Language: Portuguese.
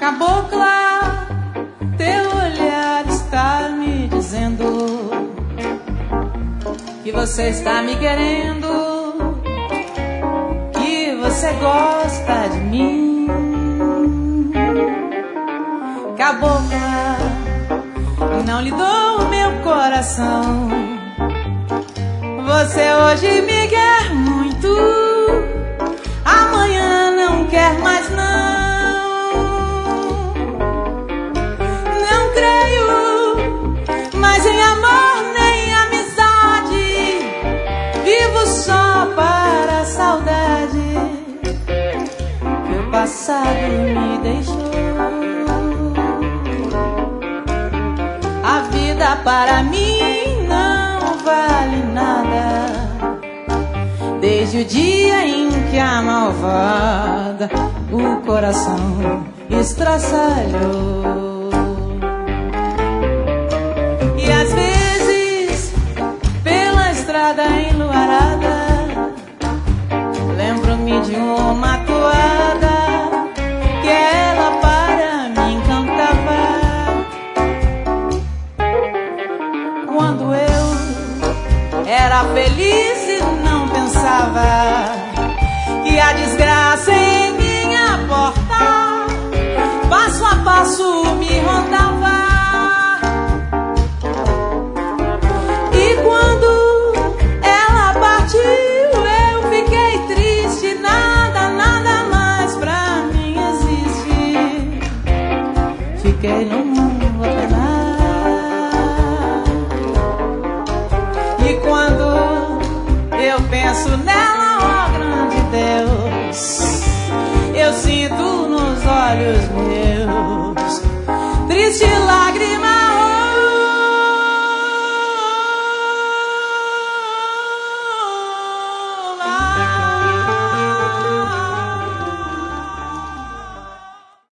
Cabocla, teu olhar está me dizendo que você está me querendo, que você gosta de mim. Cabocla, não lhe dou meu coração. Você hoje me quer muito, amanhã não quer mais não. Não creio mais em amor nem amizade, vivo só para a saudade que o passado me deixou. A vida para mim não vale nada, desde o dia em que a malvada o coração estraçalhou. E às vezes, pela estrada enluarada, lembro-me de uma toada que ela para mim cantava. Quando eu era feliz e não pensava que a desgraça em minha porta passo a passo